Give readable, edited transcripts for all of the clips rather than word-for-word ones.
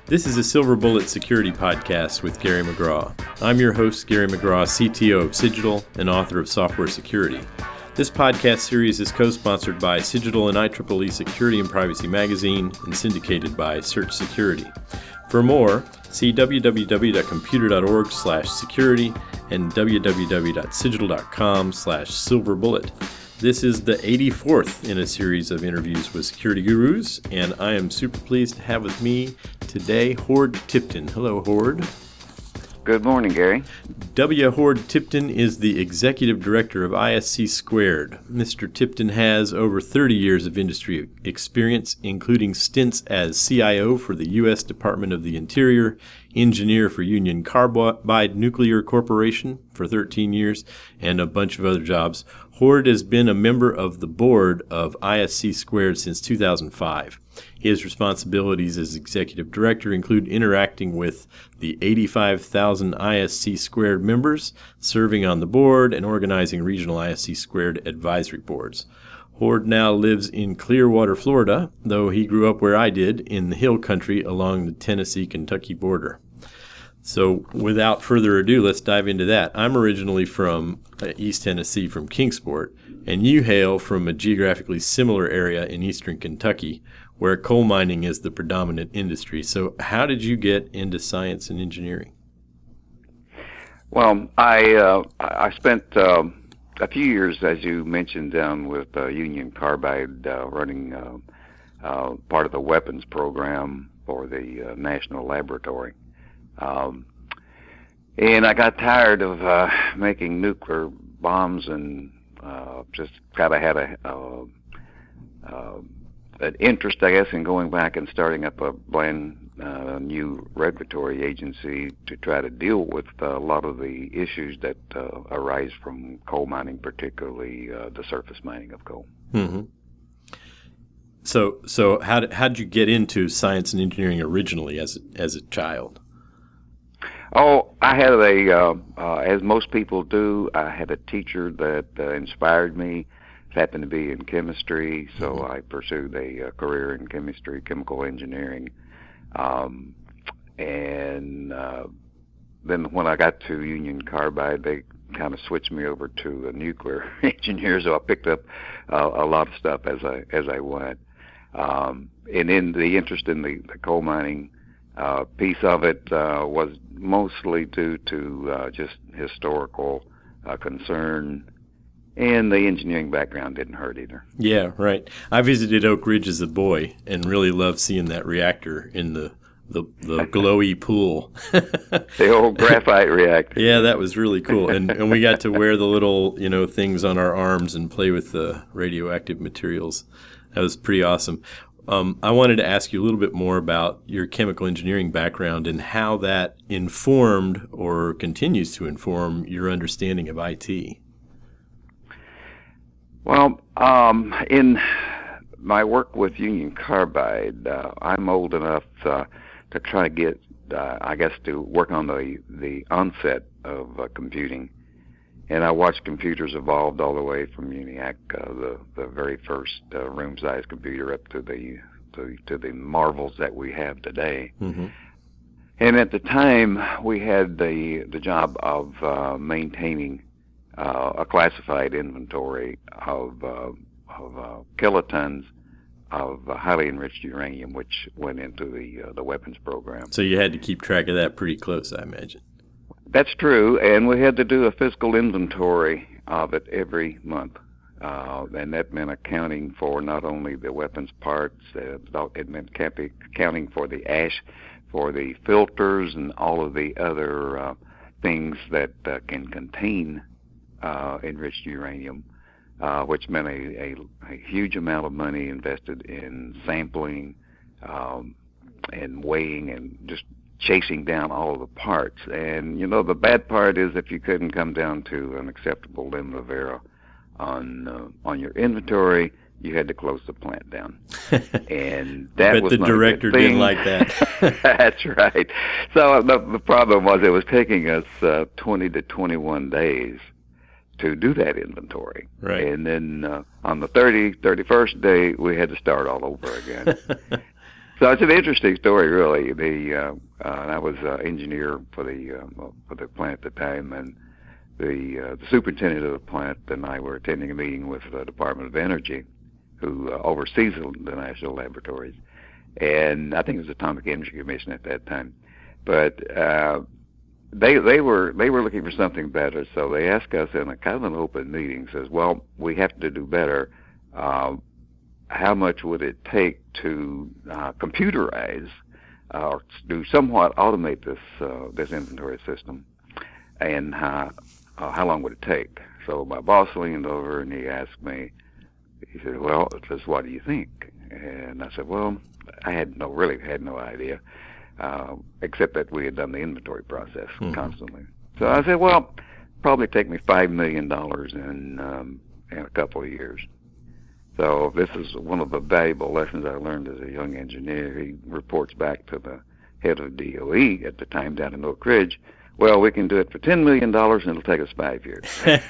This is a Silver Bullet Security Podcast with Gary McGraw. I'm your host, Gary McGraw, CTO of Cigital and author of Software Security. This podcast series is co-sponsored by Cigital and IEEE Security and Privacy Magazine and syndicated by Search Security. For more, see www.computer.org/security and www.cigital.com/silverbullet. This is the 84th in a series of interviews with security gurus, and I am super pleased to have with me today Hord Tipton. Hello, Hord. Good morning, Gary. W. Hord Tipton is the Executive Director of ISC Squared. Mr. Tipton has over 30 years of industry experience, including stints as CIO for the U.S. Department of the Interior, engineer for Union Carbide Nuclear Corporation for 13 years, and a bunch of other jobs. Hord has been a member of the board of ISC Squared since 2005. His responsibilities as executive director include interacting with the 85,000 ISC Squared members, serving on the board, and organizing regional ISC Squared advisory boards. Hord now lives in Clearwater, Florida, though he grew up where I did, in the hill country along the Tennessee-Kentucky border. So without further ado, let's dive into that. I'm originally from East Tennessee, from Kingsport, and you hail from a geographically similar area in eastern Kentucky, where coal mining is the predominant industry. So how did you get into science and engineering? Well, I spent a few years, as you mentioned, down with Union Carbide, running part of the weapons program for the National Laboratory. And I got tired of making nuclear bombs and just kind of had an interest, I guess, in going back and starting up a brand new regulatory agency to try to deal with a lot of the issues that arise from coal mining, particularly the surface mining of coal. Mm-hmm. So how did you get into science and engineering originally as a child? Oh, I had as most people do, I had a teacher that inspired me. It happened to be in chemistry, so I pursued a career in chemistry, chemical engineering. And then when I got to Union Carbide, they kind of switched me over to a nuclear engineer, so I picked up a lot of stuff as I went. And then the interest in the coal mining piece of it was mostly due to just historical concern, and the engineering background didn't hurt either. Yeah, right. I visited Oak Ridge as a boy and really loved seeing that reactor in the glowy pool. The old graphite reactor. Yeah, that was really cool. And we got to wear the little, things on our arms and play with the radioactive materials. That was pretty awesome. I wanted to ask you a little bit more about your chemical engineering background and how that informed or continues to inform your understanding of IT. Well, in my work with Union Carbide, I'm old enough to try to get, to work on the onset of computing. And I watched computers evolve all the way from ENIAC, the very first room-sized computer, up to the marvels that we have today. Mm-hmm. And at the time, we had the job of maintaining a classified inventory of kilotons of highly enriched uranium, which went into the weapons program. So you had to keep track of that pretty close, I imagine. That's true, and we had to do a physical inventory of it every month, and that meant accounting for not only the weapons parts, it meant accounting for the ash, for the filters, and all of the other things that can contain enriched uranium, which meant a huge amount of money invested in sampling and weighing and just chasing down all of the parts. And the bad part is if you couldn't come down to an acceptable limit of error on your inventory, you had to close the plant down. And that was the director didn't like that. That's right. So the problem was it was taking us 20 to 21 days to do that inventory. Right. And then on the 31st day, we had to start all over again. So it's an interesting story, really. I was engineer for the plant at the time, and the superintendent of the plant and I were attending a meeting with the Department of Energy, who oversees the national laboratories, and I think it was Atomic Energy Commission at that time. But they were looking for something better, so they asked us in a kind of an open meeting. Says, "Well, we have to do better. How much would it take to computerize or to somewhat automate this inventory system, and how long would it take?" So my boss leaned over and he asked me. He said, "Well," says, "what do you think?" And I said, "Well, I really had no idea, except that we had done the inventory process constantly." So I said, "Well, probably take me $5 million in a couple of years." So this is one of the valuable lessons I learned as a young engineer. He reports back to the head of DOE at the time down in Oak Ridge. "Well, we can do it for $10 million, and it'll take us 5 years."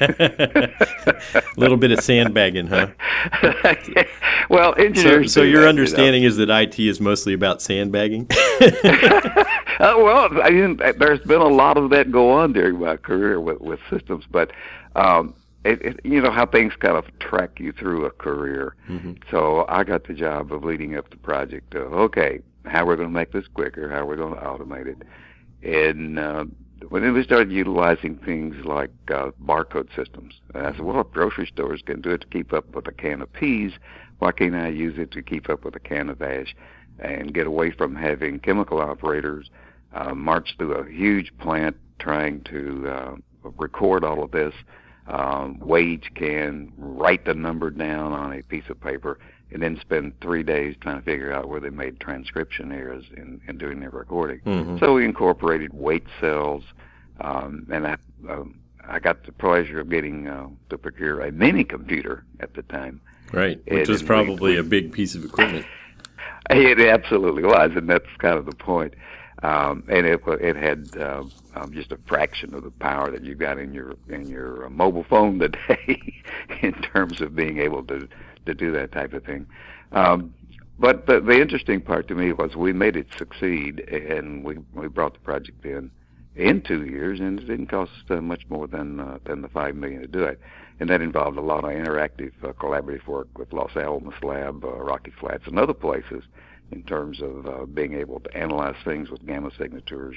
A little bit of sandbagging, huh? Well, engineers. So your understanding is that IT is mostly about sandbagging? Well, there's been a lot of that go on during my career with systems, but you know how things kind of track you through a career. Mm-hmm. So I got the job of leading up the project of, okay, how we're going to make this quicker, how we're going to automate it. And when we started utilizing things like barcode systems, I said, well, if grocery stores can do it to keep up with a can of peas, why can't I use it to keep up with a can of ash and get away from having chemical operators march through a huge plant trying to record all of this, weigh each can, write the number down on a piece of paper, and then spend 3 days trying to figure out where they made transcription errors in doing their recording. Mm-hmm. So we incorporated weight cells, and I got the pleasure of getting to procure a mini computer at the time. Right, which was probably a big piece of equipment. It absolutely was, and that's kind of the point. And it had just a fraction of the power that you got in your mobile phone today in terms of being able to do that type of thing. But the interesting part to me was we made it succeed, and we brought the project in 2 years, and it didn't cost much more than the $5 million to do it. And that involved a lot of interactive, collaborative work with Los Alamos Lab, Rocky Flats, and other places in terms of being able to analyze things with gamma signatures,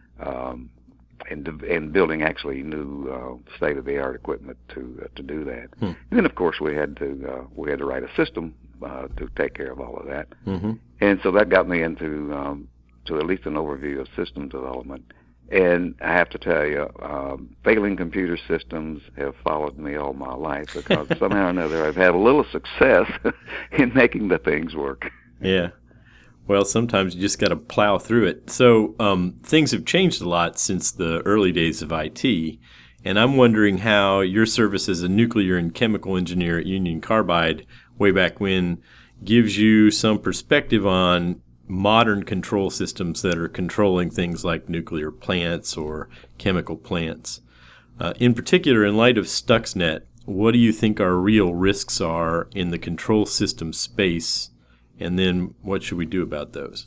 and building actually new state-of-the-art equipment to do that. And then, of course, we had to write a system to take care of all of that. Mm-hmm. And so that got me into to at least an overview of system development. And I have to tell you, failing computer systems have followed me all my life because somehow or another I've had a little success in making the things work. Yeah. Well, sometimes you just got to plow through it. So things have changed a lot since the early days of IT, and I'm wondering how your service as a nuclear and chemical engineer at Union Carbide way back when gives you some perspective on modern control systems that are controlling things like nuclear plants or chemical plants. In particular, in light of Stuxnet, what do you think our real risks are in the control system space? And then what should we do about those?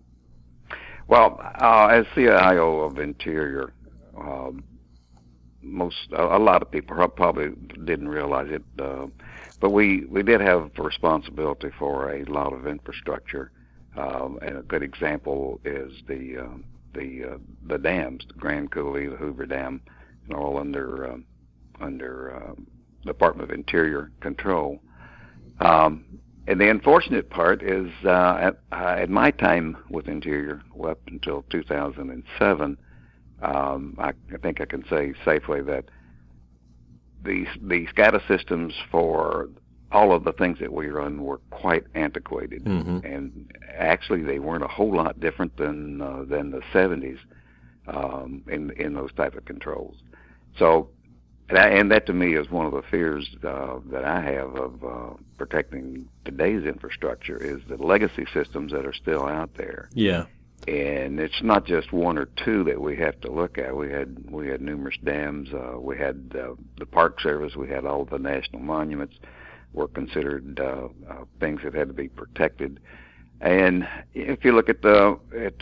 Well, as CIO of Interior, a lot of people probably didn't realize it, but we did have a responsibility for a lot of infrastructure. And a good example is the dams, the Grand Coulee, the Hoover Dam, and all under Department of Interior control. And the unfortunate part is, at my time with Interior, up until 2007, I think I can say safely that the SCADA systems for all of the things that we run were quite antiquated, mm-hmm. and actually they weren't a whole lot different than the 70s in those type of controls. So, and that to me is one of the fears that I have of protecting today's infrastructure is the legacy systems that are still out there. Yeah. And it's not just one or two that we have to look at. We had numerous dams. We had the Park Service. We had all of the national monuments were considered things that had to be protected. And if you look at the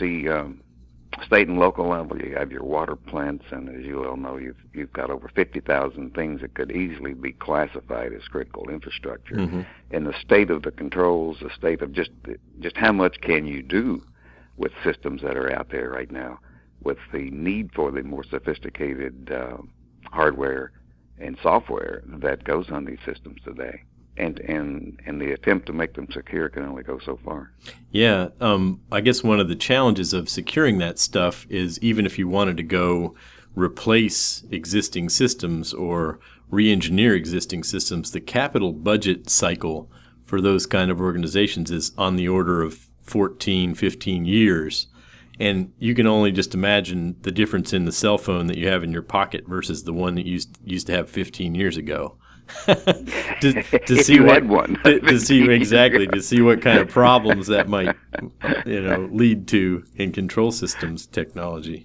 state and local level, you have your water plants, and as you all know, you've got over 50,000 things that could easily be classified as critical infrastructure. Mm-hmm. And the state of the controls, the state of just how much can you do with systems that are out there right now, with the need for the more sophisticated hardware and software that goes on these systems today. And the attempt to make them secure can only go so far. Yeah, I guess one of the challenges of securing that stuff is even if you wanted to go replace existing systems or re-engineer existing systems, the capital budget cycle for those kind of organizations is on the order of 14, 15 years. And you can only just imagine the difference in the cell phone that you have in your pocket versus the one that you used to have 15 years ago. to see what to see what kind of problems that might lead to in control systems technology.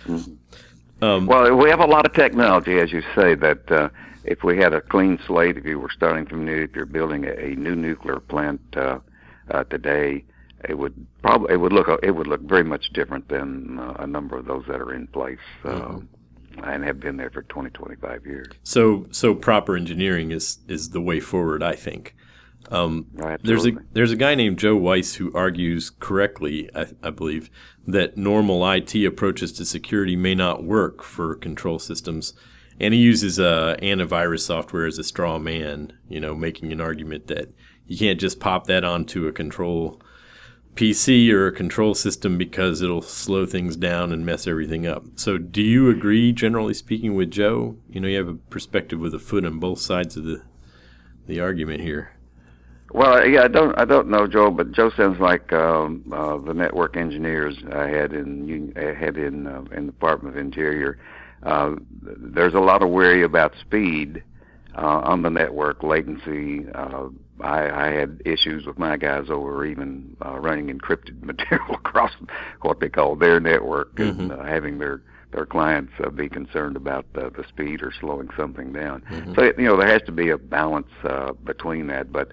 Well, we have a lot of technology, as you say, that if we had a clean slate, if you were starting from new, if you're building a new nuclear plant today, it would look very much different than a number of those that are in place. And have been there for 20, 25 years. So proper engineering is the way forward, I think. There's a guy named Joe Weiss who argues correctly, I believe, that normal IT approaches to security may not work for control systems, and he uses antivirus software as a straw man, making an argument that you can't just pop that onto a control PC or a control system because it'll slow things down and mess everything up. So do you agree, generally speaking, with Joe? You have a perspective with a foot on both sides of the argument here. Well, yeah, I don't know Joe, but Joe sounds like the network engineers I had in the Department of Interior. There's a lot of worry about speed on the network, latency. I had issues with my guys over even running encrypted material across what they call their network, and having their clients be concerned about the speed or slowing something down. So there has to be a balance between that. But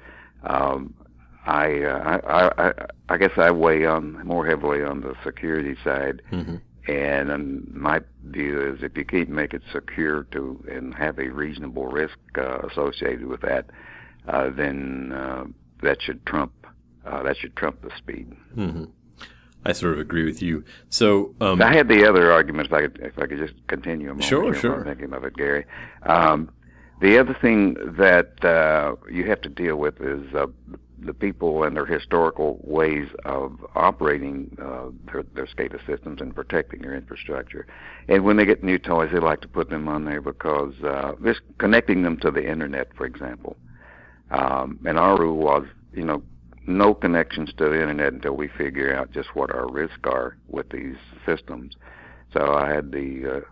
I guess I weigh on more heavily on the security side. And my view is if you keep make it secure and have a reasonable risk associated with that, then that should trump the speed. I sort of agree with you. So I had the other argument. If I could just continue a moment. Sure. I'm thinking of it, Gary. The other thing that you have to deal with is the people and their historical ways of operating their SCADA systems and protecting their infrastructure. And when they get new toys, they like to put them on there because just connecting them to the internet, for example. And our rule was, no connections to the internet until we figure out just what our risks are with these systems. So I had the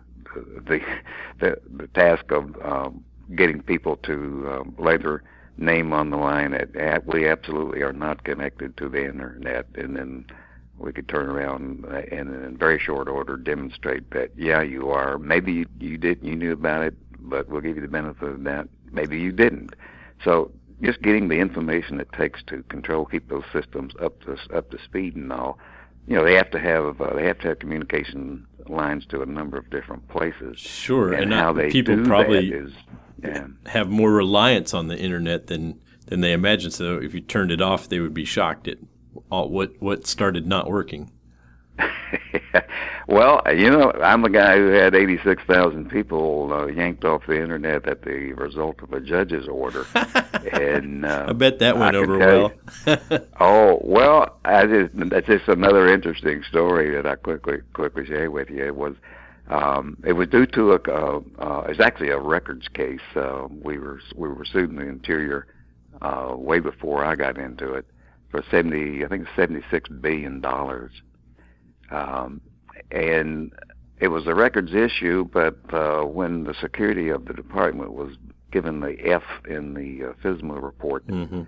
task of getting people to lay their name on the line that we absolutely are not connected to the internet, and then we could turn around and in very short order demonstrate that you are. Maybe you knew about it, but we'll give you the benefit of that. Maybe you didn't. So just getting the information it takes to keep those systems up to speed and all. They have to have communication lines to a number of different places. Sure, and how they people do probably that is, have more reliance on the internet than they imagine. So if you turned it off, they would be shocked at what started not working. Well, I'm a guy who had 86,000 people yanked off the internet at the result of a judge's order. And I bet that went over well. Oh, well, that's just another interesting story that I quickly share with you. It was due to it's actually a records case. We were suing the Interior way before I got into it for $76 billion. And it was a records issue, but when the security of the department was given the F in the FISMA report, the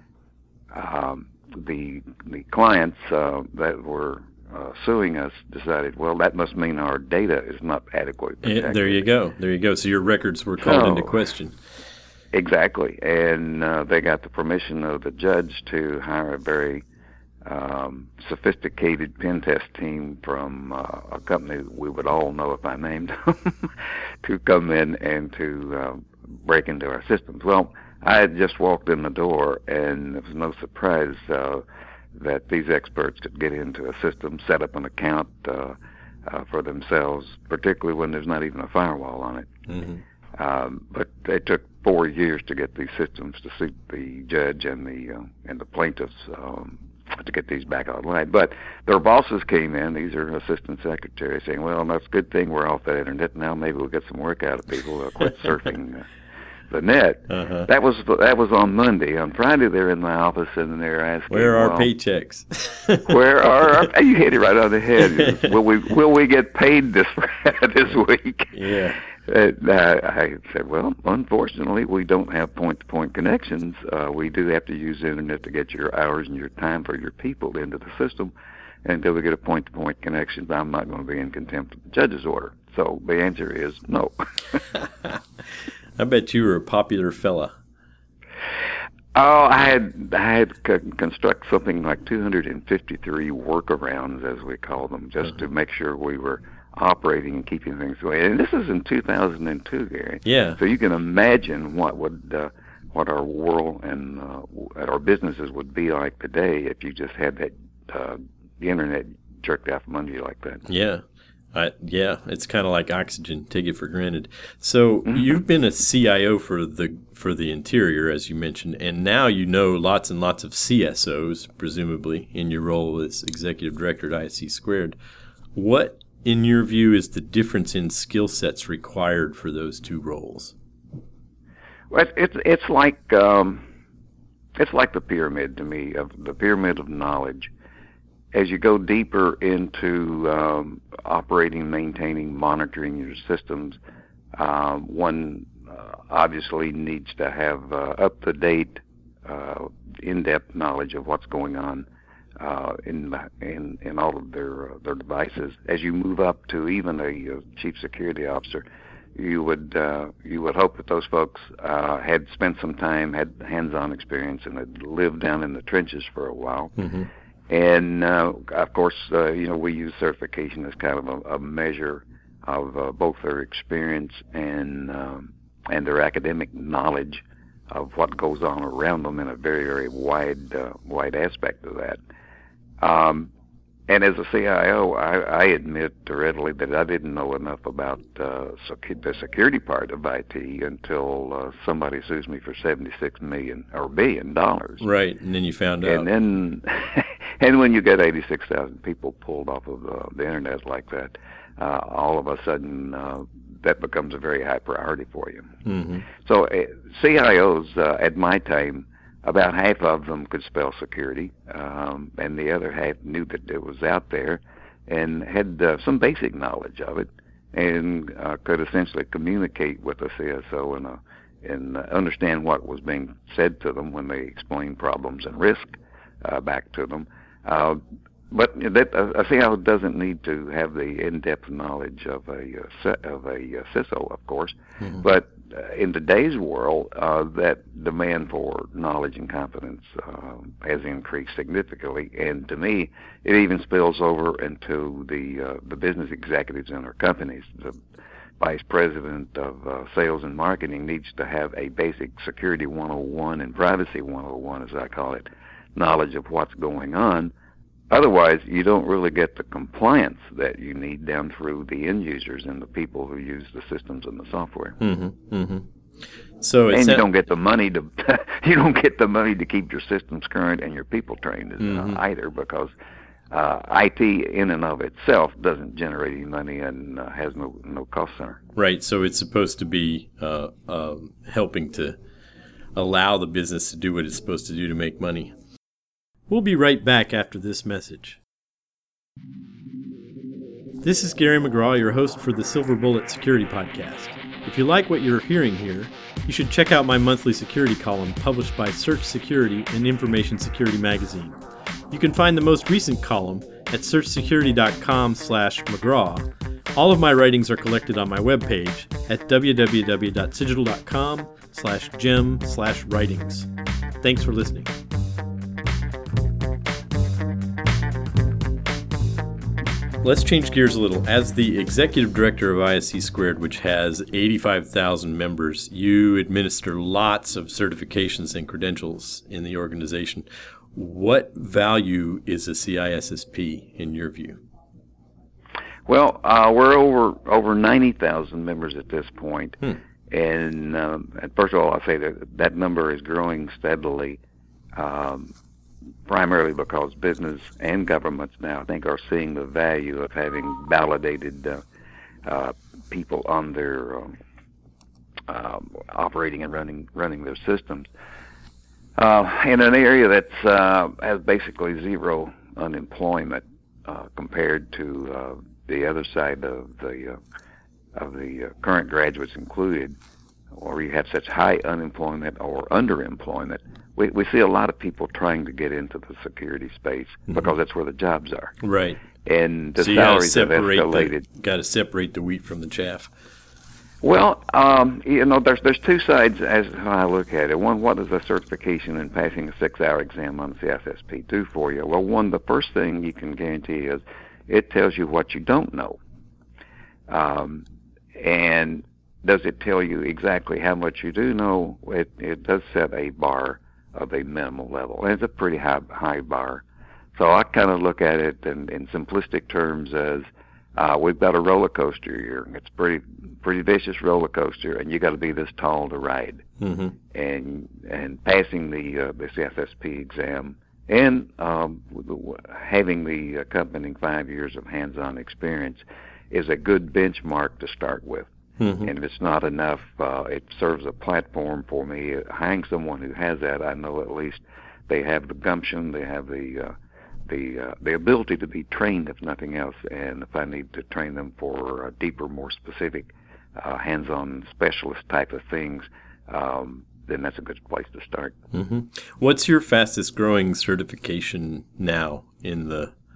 clients that were suing us decided, well, that must mean our data is not adequately protected. There you go. So your records were called into question. Exactly. And they got the permission of the judge to hire a very sophisticated pen test team from a company we would all know if I named them to come in and to break into our systems. Well, I had just walked in the door, and it was no surprise that these experts could get into a system, set up an account for themselves, particularly when there's not even a firewall on it. Mm-hmm. But it took 4 years to get these systems to suit the judge and the plaintiffs to get these back online. But their bosses came in, these are assistant secretaries, saying, well, that's a good thing we're off the internet now. Maybe we'll get some work out of people. They'll quit surfing the net. Uh-huh. That was on Monday. On Friday, they're in my office and they're asking, where are paychecks? Where are you hit it right on the head? Will we get paid this week? Yeah. I said, well, unfortunately, we don't have point-to-point connections. We do have to use the internet to get your hours and your time for your people into the system. And until we get a point-to-point connection, I'm not going to be in contempt of the judge's order. So the answer is no. I bet you were a popular fella. Oh, I had construct something like 253 workarounds, as we call them, just to make sure we were operating and keeping things going. And this is in 2002, Gary. Yeah. So you can imagine what our world and our businesses would be like today if you just had that the internet jerked out from under you like that. Yeah. Yeah, it's kind of like oxygen. Take it for granted. So you've been a CIO for the interior, as you mentioned, and now you know lots and lots of CSOs, presumably, in your role as executive director at ISC Squared. What, in your view, is the difference in skill sets required for those two roles? Well, it's like the pyramid to me, of the pyramid of knowledge. As you go deeper into operating, maintaining, monitoring your systems, one obviously needs to have up-to-date, in-depth knowledge of what's going on in all of their devices. As you move up to even a chief security officer, you would hope that those folks had spent some time, had hands-on experience, and had lived down in the trenches for a while. Mm-hmm. And of course, we use certification as kind of a measure of both their experience and their academic knowledge of what goes on around them in a very, very wide aspect of that. And as a CIO, I admit readily that I didn't know enough about the security part of IT until somebody sues me for $76 million or $1 billion. Right, and then you found out. And then, and when you get 86,000 people pulled off of the internet like that, all of a sudden that becomes a very high priority for you. Mm-hmm. So CIOs at my time, about half of them could spell security, and the other half knew that it was out there and had some basic knowledge of it, and could essentially communicate with the CSO and understand what was being said to them when they explained problems and risk back to them. But a CIO doesn't need to have the in-depth knowledge of a CISO, of course, mm-hmm. But in today's world, that demand for knowledge and competence has increased significantly, and to me, it even spills over into the business executives in our companies. The vice president of sales and marketing needs to have a basic security 101 and privacy 101, as I call it, knowledge of what's going on. Otherwise, you don't really get the compliance that you need down through the end users and the people who use the systems and the software. Mm-hmm, mm-hmm. So you don't get the money to keep your systems current and your people trained either, because IT in and of itself doesn't generate any money and has no cost center. Right. So it's supposed to be helping to allow the business to do what it's supposed to do to make money. We'll be right back after this message. This is Gary McGraw, your host for the Silver Bullet Security Podcast. If you like what you're hearing here, you should check out my monthly security column published by Search Security and Information Security Magazine. You can find the most recent column at searchsecurity.com/McGraw. All of my writings are collected on my webpage at www.cigital.com/gem/writings. Thanks for listening. Let's change gears a little. As the executive director of ISC Squared, which has 85,000 members, you administer lots of certifications and credentials in the organization. What value is a CISSP in your view? Well, we're over 90,000 members at this point. And first of all, I'll say that number is growing steadily, primarily because business and governments now, I think, are seeing the value of having validated people on their operating and running their systems. In an area that has basically zero unemployment compared to the other side of the current graduates included, or you have such high unemployment or underemployment, we see a lot of people trying to get into the security space because that's where the jobs are. Right. And the salaries have escalated. Got to separate the wheat from the chaff. Well, there's two sides as how I look at it. One, what does a certification and passing a 6-hour exam on the CISSP do for you? Well, the first thing you can guarantee is it tells you what you don't know. And does it tell you exactly how much you do know? It does set a bar of a minimal level, and it's a pretty high bar. So I kind of look at it in simplistic terms as we've got a roller coaster here. It's pretty vicious roller coaster, and you got to be this tall to ride. And passing the CISSP exam and having the accompanying 5 years of hands-on experience is a good benchmark to start with. And if it's not enough, it serves a platform for me. Hiring someone who has that, I know at least they have the gumption, they have the ability to be trained, if nothing else. And if I need to train them for deeper, more specific, hands-on specialist type of things, then that's a good place to start. What's your fastest growing certification now in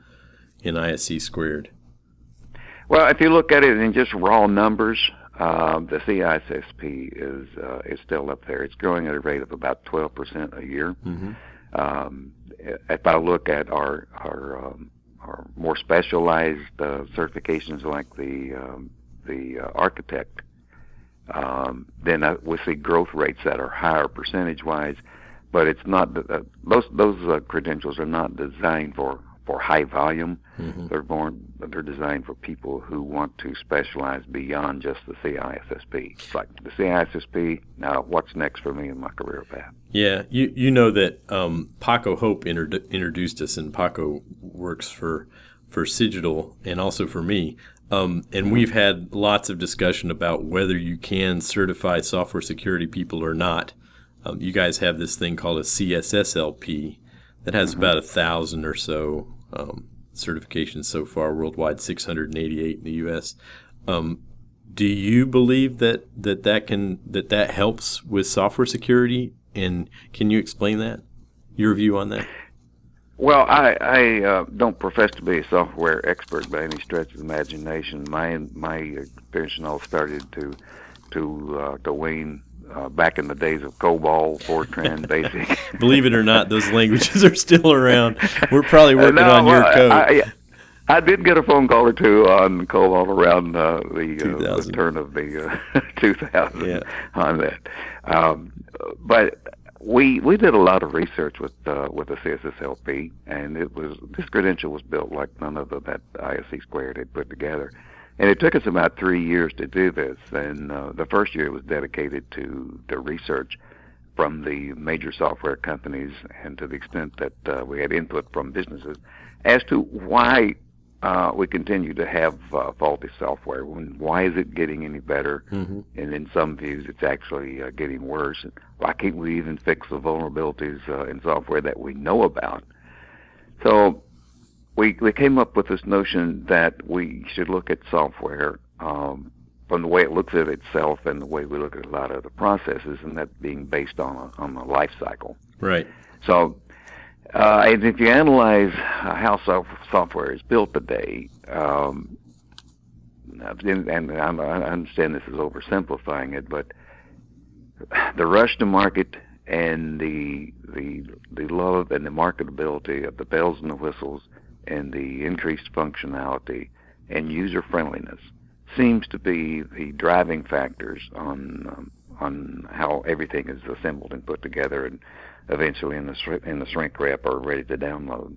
ISC Squared? Well, if you look at it in just raw numbers, the CISSP is still up there. It's growing at a rate of about 12% a year. If I look at our more specialized certifications like the architect, then we see growth rates that are higher percentage-wise, but it's not those credentials are not designed for high volume. They're designed for people who want to specialize beyond just the CISSP. It's like the CISSP, now what's next for me in my career path? Yeah, you know that Paco Hope introduced us, and Paco works for Cigital and also for me. And we've had lots of discussion about whether you can certify software security people or not. You guys have this thing called a CSSLP that has about 1,000 or so certifications so far worldwide, 688 in the U.S. Do you believe that helps with software security? And can you explain that? Your view on that? Well, I don't profess to be a software expert by any stretch of the imagination. My experience all started to wane back in the days of COBOL, Fortran, BASIC. Believe it or not, those languages are still around. We're probably working on your code. I did get a phone call or two on COBOL around the turn of the 2000 on that. But we did a lot of research with the CSSLP, and this credential was built like none other that ISC Squared had put together. And it took us about 3 years to do this. And the first year was dedicated to the research from the major software companies, and to the extent that we had input from businesses as to why we continue to have faulty software. Why is it getting any better? And in some views, it's actually getting worse. Why can't we even fix the vulnerabilities in software that we know about? So we came up with this notion that we should look at software from the way it looks at itself and the way we look at a lot of the processes, and that being based on a life cycle. Right. So and if you analyze how software is built today, and I understand this is oversimplifying it, but the rush to market and the love and the marketability of the bells and the whistles and the increased functionality and user friendliness seems to be the driving factors on how everything is assembled and put together, and eventually in the shrink wrap are ready to download.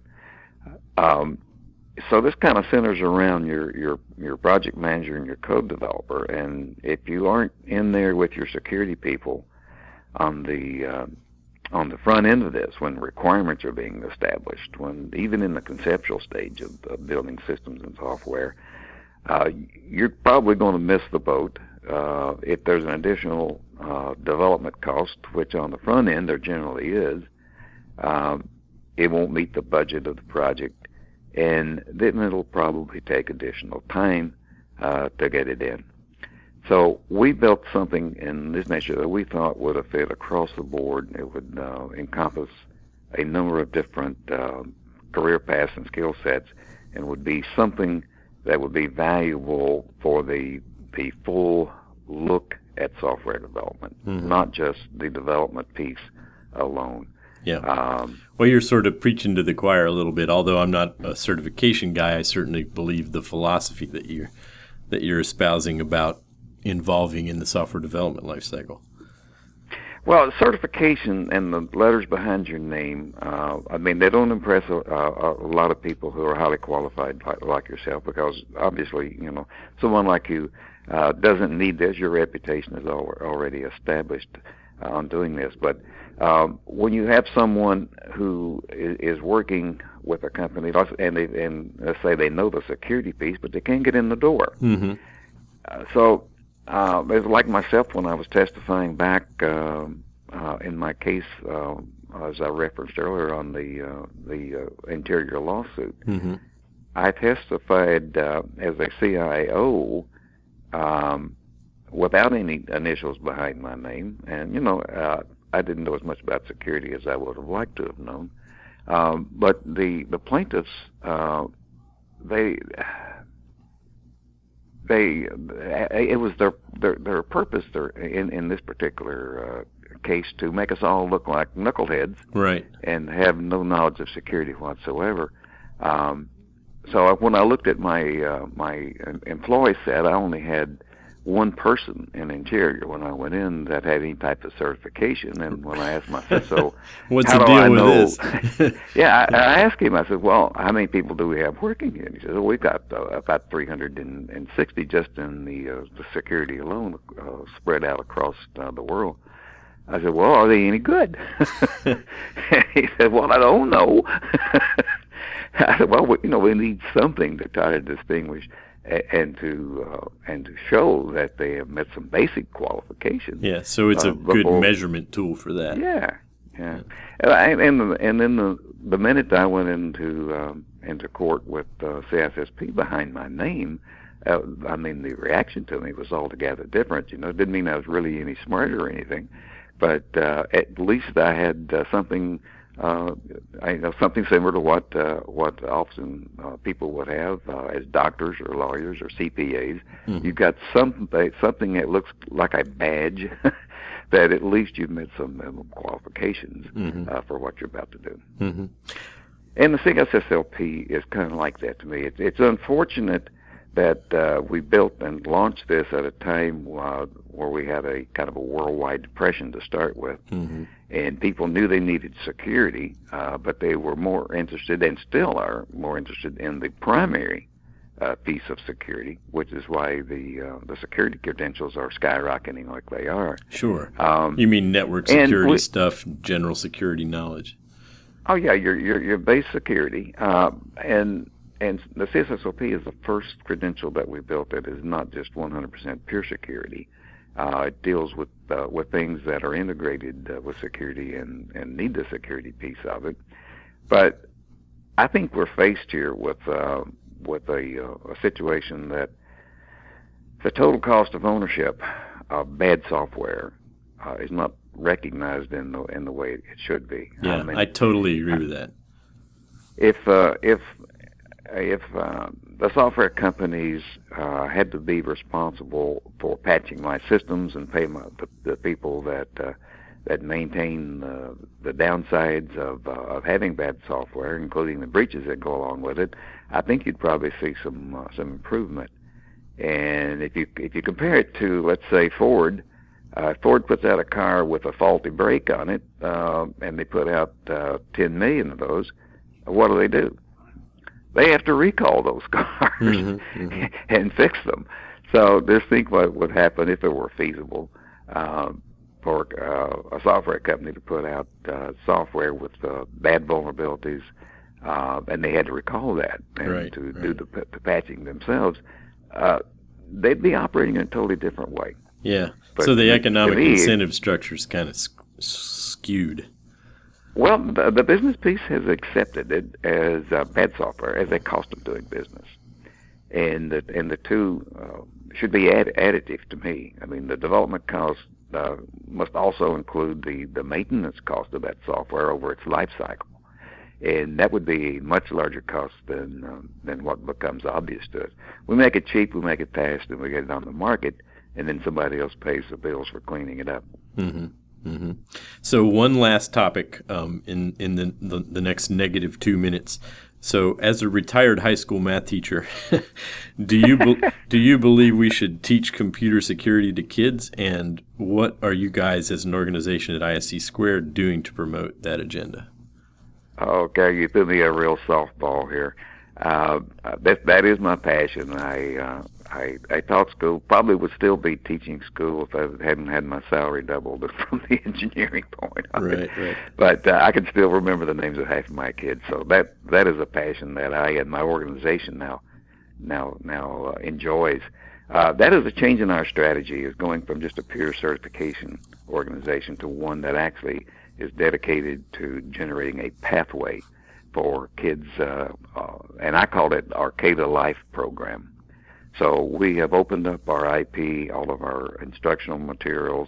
So this kind of centers around your project manager and your code developer, and if you aren't in there with your security people on the front end of this, when requirements are being established, when even in the conceptual stage of building systems and software, you're probably going to miss the boat. If there's an additional development cost, which on the front end there generally is, it won't meet the budget of the project, and then it'll probably take additional time to get it in. So we built something in this nature that we thought would have fit across the board. It would encompass a number of different career paths and skill sets, and would be something that would be valuable for the full look at software development, not just the development piece alone. Yeah. Well, you're sort of preaching to the choir a little bit. Although I'm not a certification guy, I certainly believe the philosophy that you're espousing about involving in the software development lifecycle. Well, certification and the letters behind your name, I mean, they don't impress a lot of people who are highly qualified like yourself, because obviously, someone like you doesn't need this. Your reputation is already established on doing this. But when you have someone who is working with a company, and let's say they know the security piece, but they can't get in the door. So it's like myself when I was testifying back in my case, as I referenced earlier on the Interior lawsuit. I testified as a CIO without any initials behind my name, and I didn't know as much about security as I would have liked to have known. But the plaintiffs, it was their purpose in this particular case to make us all look like knuckleheads, right, and have no knowledge of security whatsoever. So when I looked at my my employee set, I only had one person in Interior when I went in that had any type of certification. And when I asked my CISO, what's how the do deal I with know? this? Yeah, I asked him, I said, well, how many people do we have working here? And he said, well, we've got about 360 just in the security alone, spread out across the world. I said, well, are they any good? He said, well, I don't know. I said, well, we need something to try to distinguish and to show that they have met some basic qualifications. Yeah, so it's a good measurement tool for that. Yeah. And then the minute I went into court with CISSP behind my name, I mean, the reaction to me was altogether different. It didn't mean I was really any smarter or anything, but at least I had something. Something similar to what often people would have as doctors or lawyers or CPAs. You've got something that looks like a badge that at least you've met some minimum qualifications for what you're about to do. And the CISSLP is kind of like that to me. It's unfortunate that we built and launched this at a time where we had a kind of a worldwide depression to start with. And people knew they needed security, but they were more interested, and still are more interested, in the primary piece of security, which is why the security credentials are skyrocketing like they are. Sure. You mean network security stuff, general security knowledge? Oh yeah, your base security, and the CISSLP is the first credential that we built that is not just 100% pure security. It deals with things that are integrated with security and need the security piece of it. But I think we're faced here with a situation that the total cost of ownership of bad software is not recognized in the way it should be. Yeah, I totally agree with that. If the software companies had to be responsible for patching my systems and pay the people that maintain the downsides of having bad software, including the breaches that go along with it, I think you'd probably see some improvement. And if you compare it to, let's say, Ford, Ford puts out a car with a faulty brake on it, and they put out 10 million of those. What do? They have to recall those cars and fix them. So just think what would happen if it were feasible for a software company to put out software with bad vulnerabilities, and they had to recall that and do the patching themselves. They'd be operating in a totally different way. Yeah. But so the economic incentive structure is kind of skewed. Well, the business piece has accepted it as bad software, as a cost of doing business, and the two should be additive to me. I mean, the development cost must also include the maintenance cost of that software over its life cycle, and that would be a much larger cost than what becomes obvious to us. We make it cheap, we make it fast, and we get it on the market, and then somebody else pays the bills for cleaning it up. Mm-hmm. Mm-hmm. So one last topic in the next negative 2 minutes. So as a retired high school math teacher, do you believe we should teach computer security to kids? And what are you guys as an organization at ISC Squared doing to promote that agenda? Okay, you threw me a real softball here. That is my passion. I taught school. Probably would still be teaching school if I hadn't had my salary doubled from the engineering point of it. Right. But I can still remember the names of half of my kids. So that is a passion that I and my organization now enjoys. That is a change in our strategy, is going from just a pure certification organization to one that actually is dedicated to generating a pathway for kids, and I call it our K-to-Life program. So we have opened up our IP, all of our instructional materials,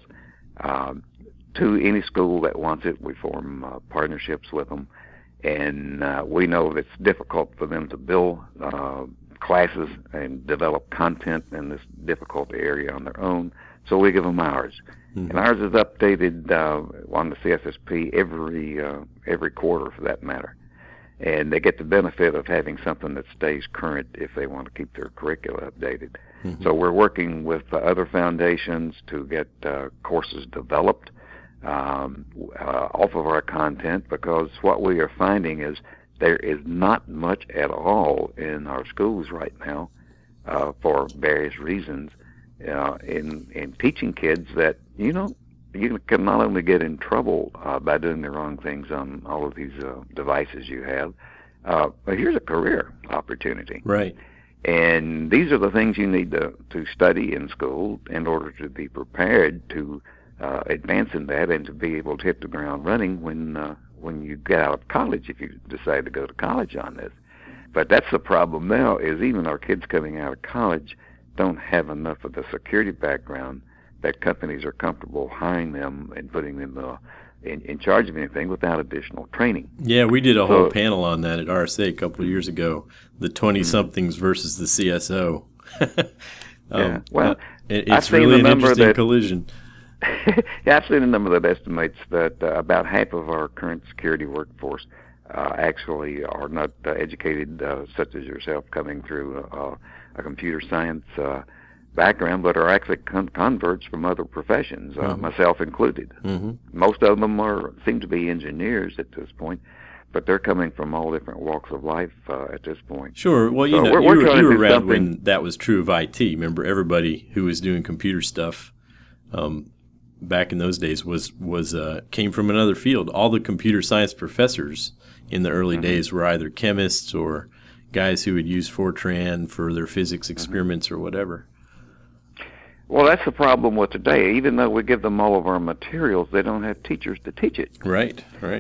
to any school that wants it. We form partnerships with them, and we know that it's difficult for them to build classes and develop content in this difficult area on their own, so we give them ours. Mm-hmm. And ours is updated on the CSSP every quarter, for that matter. And they get the benefit of having something that stays current if they want to keep their curricula updated. Mm-hmm. So we're working with other foundations to get courses developed off of our content, because what we are finding is there is not much at all in our schools right now for various reasons in teaching kids that, you can not only get in trouble by doing the wrong things on all of these devices you have, but here's a career opportunity. Right. And these are the things you need to study in school in order to be prepared to advance in that and to be able to hit the ground running when you get out of college, if you decide to go to college on this. But that's the problem now, is even our kids coming out of college don't have enough of the security background that companies are comfortable hiring them and putting them in charge of anything without additional training. Yeah, we did a whole panel on that at RSA a couple of years ago, the 20-somethings versus the CSO. Yeah, well, it's really an interesting collision. Yeah, I've seen a number that estimates that about half of our current security workforce actually are not educated, such as yourself, coming through a computer science background, but are actually converts from other professions, myself included. Mm-hmm. Most of them seem to be engineers at this point, but they're coming from all different walks of life at this point. Sure. Well, you were around when that was true of IT. Remember, everybody who was doing computer stuff back in those days was came from another field. All the computer science professors in the early days were either chemists or guys who would use Fortran for their physics experiments or whatever. Well, that's the problem with today. Even though we give them all of our materials, they don't have teachers to teach it. Right.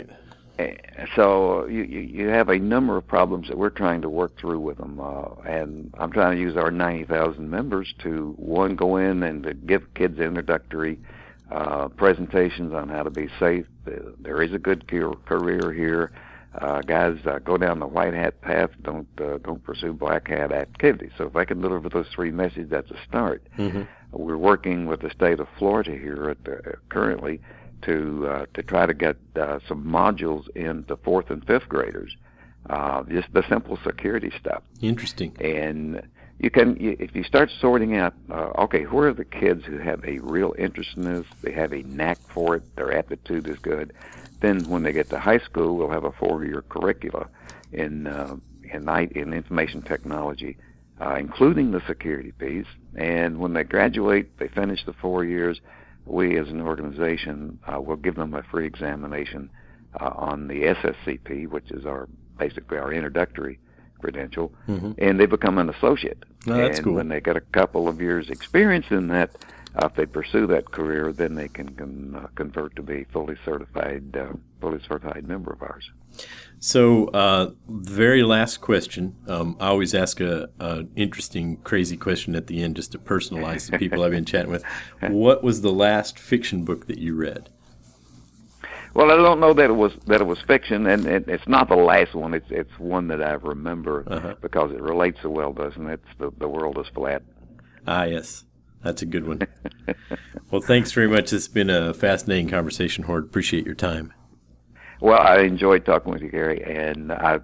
So you have a number of problems that we're trying to work through with them, and I'm trying to use our 90,000 members to, one, go in and to give kids introductory presentations on how to be safe. There is a good career here. Guys, go down the white hat path. Don't pursue black hat activities. So if I can deliver those three messages, that's a start. Mm-hmm. We're working with the state of Florida here currently to try to get some modules into 4th and 5th graders just the simple security stuff. Interesting. And if you start sorting out, okay, who are the kids who have a real interest in this, they have a knack for it, their aptitude is good, then when they get to high school, we'll have a 4-year curricula in information technology, including the security piece. And when they graduate, they finish the 4 years, we as an organization will give them a free examination on the SSCP, which is basically our introductory credential, and they become an associate. Oh, that's cool. When they get a couple of years experience in that, if they pursue that career, then they can convert to be fully certified member of ours. So, the very last question, I always ask a interesting, crazy question at the end just to personalize the people I've been chatting with. What was the last fiction book that you read? Well, I don't know that it was fiction, and it's not the last one. It's one that I remember because it relates so well, doesn't it? It's The World is Flat. Ah, yes. That's a good one. Well, thanks very much. It's been a fascinating conversation, Hord. Appreciate your time. Well, I enjoyed talking with you, Gary, and I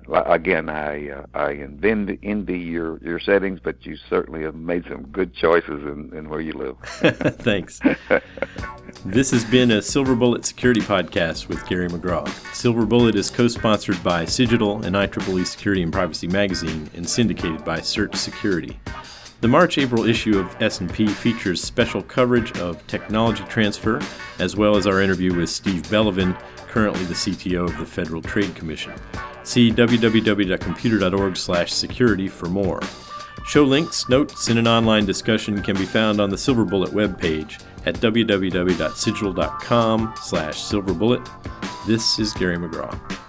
envy your settings, but you certainly have made some good choices in where you live. Thanks. This has been a Silver Bullet Security Podcast with Gary McGraw. Silver Bullet is co-sponsored by Cigital and IEEE Security and Privacy Magazine and syndicated by Search Security. The March-April issue of S&P features special coverage of technology transfer, as well as our interview with Steve Bellevin, currently the CTO of the Federal Trade Commission. See www.computer.org/security for more. Show links, notes, and an online discussion can be found on the Silver Bullet webpage at www.cigital.com/silverbullet. This is Gary McGraw.